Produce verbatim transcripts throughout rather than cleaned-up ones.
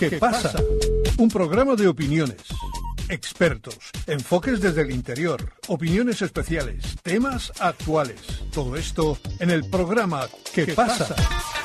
¿Qué pasa? Un programa de opiniones, expertos, enfoques desde el interior, opiniones especiales, temas actuales. Todo esto en el programa ¿Qué pasa?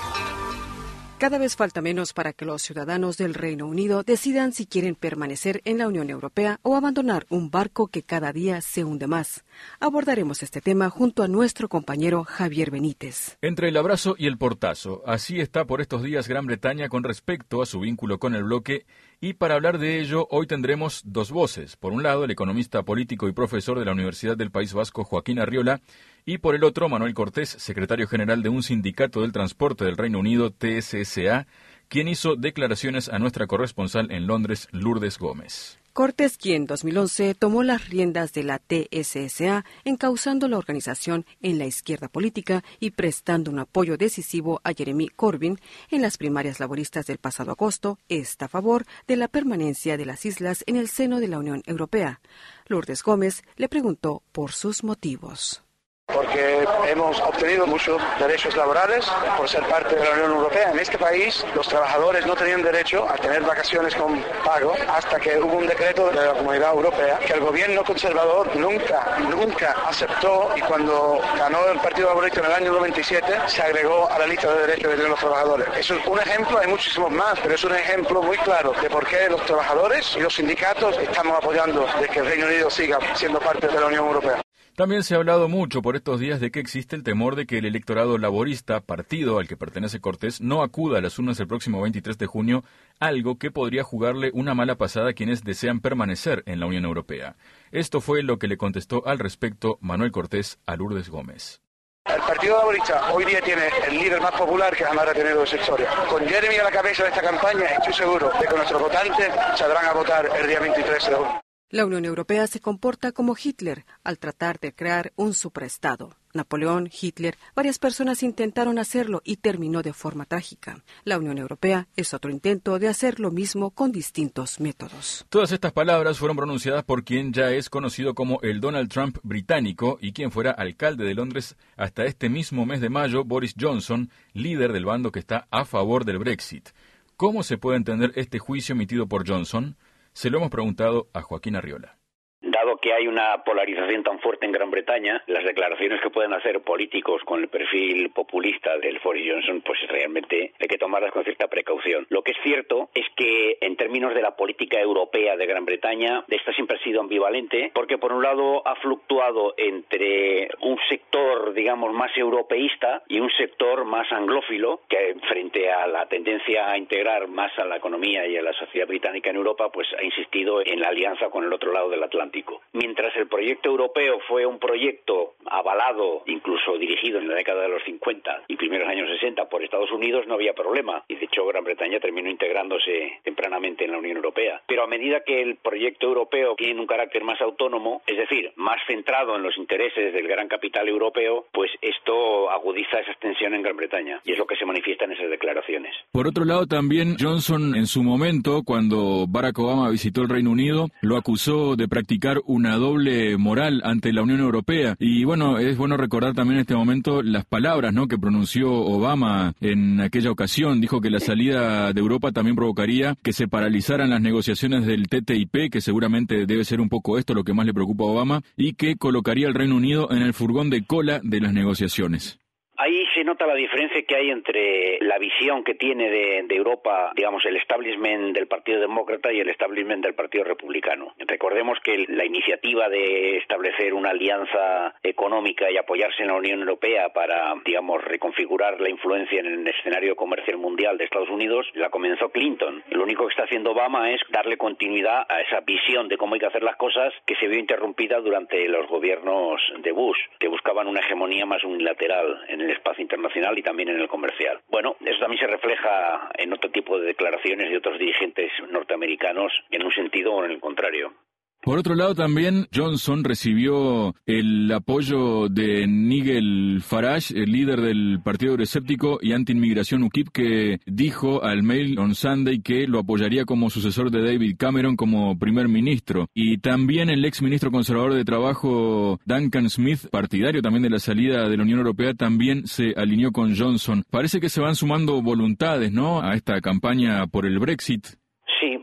Cada vez falta menos para que los ciudadanos del Reino Unido decidan si quieren permanecer en la Unión Europea o abandonar un barco que cada día se hunde más. Abordaremos este tema junto a nuestro compañero Javier Benítez. Entre el abrazo y el portazo, así está por estos días Gran Bretaña con respecto a su vínculo con el bloque, y para hablar de ello hoy tendremos dos voces. Por un lado, el economista político y profesor de la Universidad del País Vasco, Joaquín Arriola, y por el otro, Manuel Cortés, secretario general de un sindicato del transporte del Reino Unido, T S S A, quien hizo declaraciones a nuestra corresponsal en Londres, Lourdes Gómez. Cortés, quien en dos mil once tomó las riendas de la T S S A, encauzando la organización en la izquierda política y prestando un apoyo decisivo a Jeremy Corbyn en las primarias laboristas del pasado agosto, está a favor de la permanencia de las islas en el seno de la Unión Europea. Lourdes Gómez le preguntó por sus motivos. Porque hemos obtenido muchos derechos laborales por ser parte de la Unión Europea. En este país los trabajadores no tenían derecho a tener vacaciones con pago hasta que hubo un decreto de la Comunidad Europea que el gobierno conservador nunca, nunca aceptó, y cuando ganó el Partido Laborista en el año noventa y siete se agregó a la lista de derechos que tienen los trabajadores. Eso es un ejemplo, hay muchísimos más, pero es un ejemplo muy claro de por qué los trabajadores y los sindicatos estamos apoyando de que el Reino Unido siga siendo parte de la Unión Europea. También se ha hablado mucho por estos días de que existe el temor de que el electorado laborista, partido al que pertenece Cortés, no acuda a las urnas el próximo veintitrés de junio, algo que podría jugarle una mala pasada a quienes desean permanecer en la Unión Europea. Esto fue lo que le contestó al respecto Manuel Cortés a Lourdes Gómez. El Partido Laborista hoy día tiene el líder más popular que jamás ha tenido en su historia. Con Jeremy a la cabeza de esta campaña, estoy seguro de que nuestros votantes saldrán a votar el día veintitrés de junio. La Unión Europea se comporta como Hitler al tratar de crear un superestado. Napoleón, Hitler, varias personas intentaron hacerlo y terminó de forma trágica. La Unión Europea es otro intento de hacer lo mismo con distintos métodos. Todas estas palabras fueron pronunciadas por quien ya es conocido como el Donald Trump británico y quien fuera alcalde de Londres hasta este mismo mes de mayo, Boris Johnson, líder del bando que está a favor del Brexit. ¿Cómo se puede entender este juicio emitido por Johnson? Se lo hemos preguntado a Joaquín Arriola. Dado que hay una polarización tan fuerte en Gran Bretaña, las declaraciones que pueden hacer políticos con el perfil populista del Boris Johnson, pues realmente hay que tomarlas con cierta precaución. Lo que es cierto es que en términos de la política europea de Gran Bretaña, esta siempre ha sido ambivalente, porque por un lado ha fluctuado entre un sector, digamos, más europeísta y un sector más anglófilo, que frente a la tendencia a integrar más a la economía y a la sociedad británica en Europa, pues ha insistido en la alianza con el otro lado del Atlántico. Mientras el proyecto europeo fue un proyecto avalado, incluso dirigido en la década de los cincuenta y primeros años sesenta por Estados Unidos, no había problema. Y de hecho Gran Bretaña terminó integrándose tempranamente en la Unión Europea. Pero a medida que el proyecto europeo tiene un carácter más autónomo, es decir, más centrado en los intereses del gran capital europeo, pues esto agudiza esa tensión en Gran Bretaña. Y es lo que se manifiesta en esas declaraciones. Por otro lado, también Johnson, en su momento, cuando Barack Obama visitó el Reino Unido, lo acusó de practicar una doble moral ante la Unión Europea. Y bueno, es bueno recordar también en este momento las palabras, ¿no?, que pronunció Obama en aquella ocasión. Dijo que la salida de Europa también provocaría que se paralizaran las negociaciones del T T I P, que seguramente debe ser un poco esto lo que más le preocupa a Obama, y que colocaría al Reino Unido en el furgón de cola de las negociaciones. Ahí se nota la diferencia que hay entre la visión que tiene de, de Europa, digamos, el establishment del Partido Demócrata y el establishment del Partido Republicano. Recordemos que la iniciativa de establecer una alianza económica y apoyarse en la Unión Europea para, digamos, reconfigurar la influencia en el escenario comercial mundial de Estados Unidos, la comenzó Clinton. Lo único que está haciendo Obama es darle continuidad a esa visión de cómo hay que hacer las cosas que se vio interrumpida durante los gobiernos de Bush, que buscaban una hegemonía más unilateral en el el espacio internacional y también en el comercial. Bueno, eso también se refleja en otro tipo de declaraciones de otros dirigentes norteamericanos en un sentido o en el contrario. Por otro lado, también Johnson recibió el apoyo de Nigel Farage, el líder del Partido Euroscéptico y Anti-Inmigración U KIP, que dijo al Mail on Sunday que lo apoyaría como sucesor de David Cameron como primer ministro. Y también el ex ministro conservador de Trabajo, Duncan Smith, partidario también de la salida de la Unión Europea, también se alineó con Johnson. Parece que se van sumando voluntades, ¿no?, a esta campaña por el Brexit.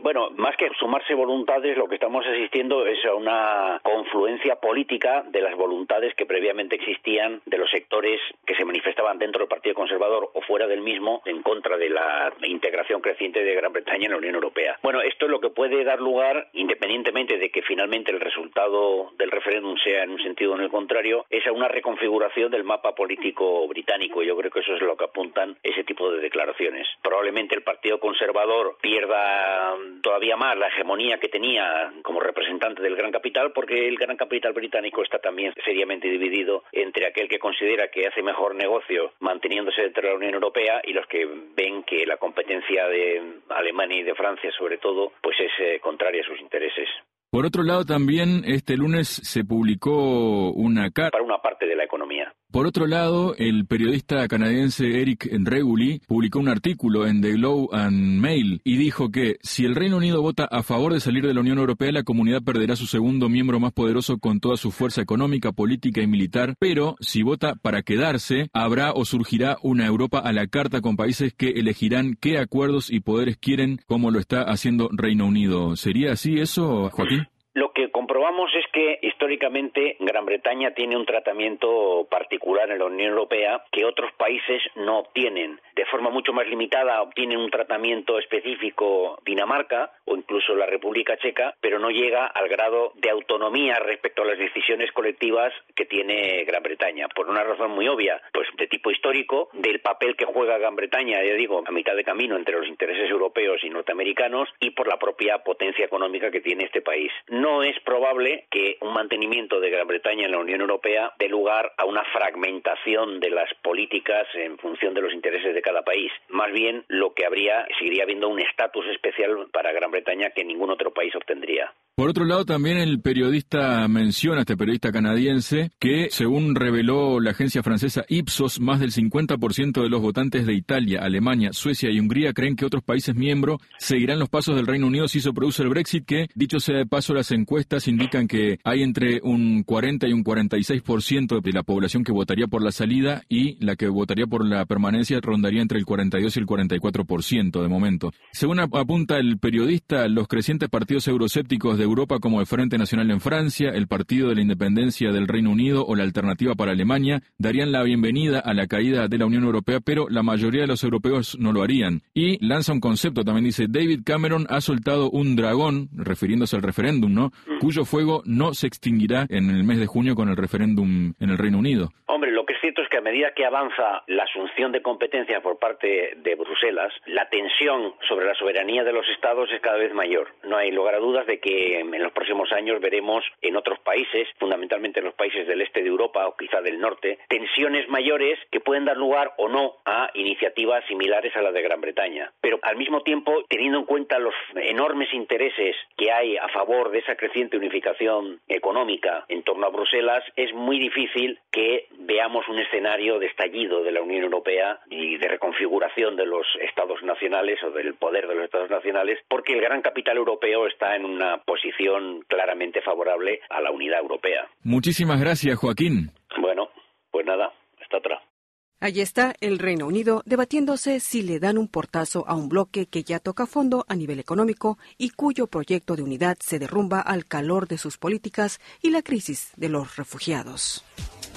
Bueno, más que sumarse voluntades, lo que estamos asistiendo es a una confluencia política de las voluntades que previamente existían de los sectores que se manifestaban dentro del Partido Conservador o fuera del mismo en contra de la integración creciente de Gran Bretaña en la Unión Europea. Bueno, esto es lo que puede dar lugar, independientemente de que finalmente el resultado del referéndum sea en un sentido o en el contrario, es a una reconfiguración del mapa político británico. Yo creo que eso es lo que apuntan ese tipo de declaraciones. Probablemente el Partido Conservador pierda todavía más la hegemonía que tenía como representante del gran capital, porque el gran capital británico está también seriamente dividido entre aquel que considera que hace mejor negocio manteniéndose dentro de la Unión Europea y los que ven que la competencia de Alemania y de Francia, sobre todo, pues es eh, contraria a sus intereses. Por otro lado, también este lunes se publicó una carta para una parte de la economía. Por otro lado, el periodista canadiense Eric Reguli publicó un artículo en The Globe and Mail y dijo que si el Reino Unido vota a favor de salir de la Unión Europea, la comunidad perderá su segundo miembro más poderoso con toda su fuerza económica, política y militar, pero si vota para quedarse, habrá o surgirá una Europa a la carta con países que elegirán qué acuerdos y poderes quieren, como lo está haciendo Reino Unido. ¿Sería así eso, Joaquín? Lo que comprobamos es que históricamente Gran Bretaña tiene un tratamiento particular en la Unión Europea que otros países no obtienen. De forma mucho más limitada obtienen un tratamiento específico Dinamarca o incluso la República Checa, pero no llega al grado de autonomía respecto a las decisiones colectivas que tiene Gran Bretaña. Por una razón muy obvia, pues de tipo histórico, del papel que juega Gran Bretaña, ya digo, a mitad de camino entre los intereses europeos y norteamericanos y por la propia potencia económica que tiene este país. No es probable que un mantenimiento de Gran Bretaña en la Unión Europea dé lugar a una fragmentación de las políticas en función de los intereses de cada país. Más bien, lo que habría, seguiría habiendo un estatus especial para Gran Bretaña que ningún otro país obtendría. Por otro lado, también el periodista menciona, este periodista canadiense, que según reveló la agencia francesa Ipsos, más del cincuenta por ciento de los votantes de Italia, Alemania, Suecia y Hungría creen que otros países miembros seguirán los pasos del Reino Unido si se produce el Brexit, que, dicho sea de paso, las encuestas indican que hay entre un cuarenta y un cuarenta y seis por ciento de la población que votaría por la salida y la que votaría por la permanencia rondaría entre el cuarenta y dos y el cuarenta y cuatro por ciento de momento. Según apunta el periodista, los crecientes partidos euroscépticos de Europa como el Frente Nacional en Francia, el Partido de la Independencia del Reino Unido o la Alternativa para Alemania darían la bienvenida a la caída de la Unión Europea, pero la mayoría de los europeos no lo harían. Y lanza un concepto, también dice, David Cameron ha soltado un dragón, refiriéndose al referéndum, ¿no?, cuyo fuego no se extinguirá en el mes de junio con el referéndum en el Reino Unido. Hombre, lo que es cierto es que a medida que avanza la asunción de competencias por parte de Bruselas, la tensión sobre la soberanía de los estados es cada vez mayor. No hay lugar a dudas de que en los próximos años veremos en otros países, fundamentalmente en los países del este de Europa o quizá del norte, tensiones mayores que pueden dar lugar o no a iniciativas similares a la de Gran Bretaña. Pero al mismo tiempo, teniendo en cuenta los enormes intereses que hay a favor de esa creciente unificación económica en torno a Bruselas, es muy difícil que veamos un escenario de estallido de la Unión Europea y de reconfiguración de los estados nacionales o del poder de los estados nacionales, porque el gran capital europeo está en una posición claramente favorable a la unidad europea. Muchísimas gracias, Joaquín. Bueno, pues nada, hasta otra. Allí está el Reino Unido debatiéndose si le dan un portazo a un bloque que ya toca fondo a nivel económico y cuyo proyecto de unidad se derrumba al calor de sus políticas y la crisis de los refugiados.